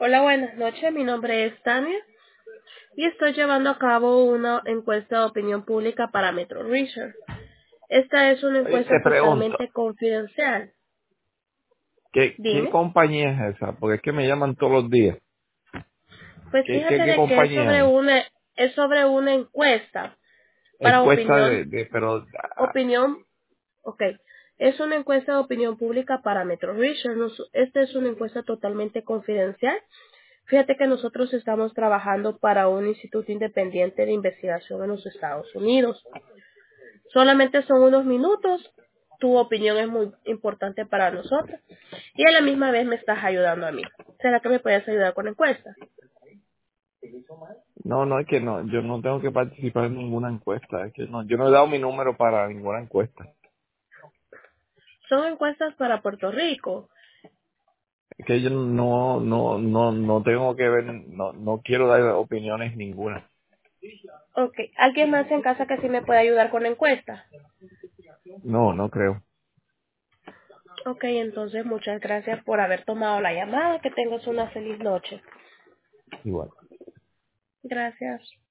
Hola, buenas noches. Mi nombre es Tania y estoy llevando a cabo una encuesta de opinión pública para Metro Research. Esta es una Oye, encuesta te pregunto, totalmente confidencial. ¿qué Dime. compañía es esa? Porque es que me llaman todos los días. Pues ¿Qué, fíjate qué de que compañía es? es sobre una encuesta para Encuesta pero, opinión, ok. Es una encuesta de opinión pública para Metro Research. Esta es una encuesta totalmente confidencial. Fíjate que nosotros estamos trabajando para un instituto independiente de investigación en los Estados Unidos. Solamente son unos minutos. Tu opinión es muy importante para nosotros. Y a la misma vez me estás ayudando a mí. ¿Será que me puedes ayudar con la encuesta? no, es que no, yo no tengo que participar en ninguna encuesta. Es que no, yo no he dado mi número para ninguna encuesta. Son encuestas para Puerto Rico. Es que yo no tengo que ver, no quiero dar opiniones ninguna. Ok. ¿Alguien más en casa que sí me puede ayudar con la encuesta? No creo. Ok, entonces muchas gracias por haber tomado la llamada. Que tengas una feliz noche. Igual. Gracias.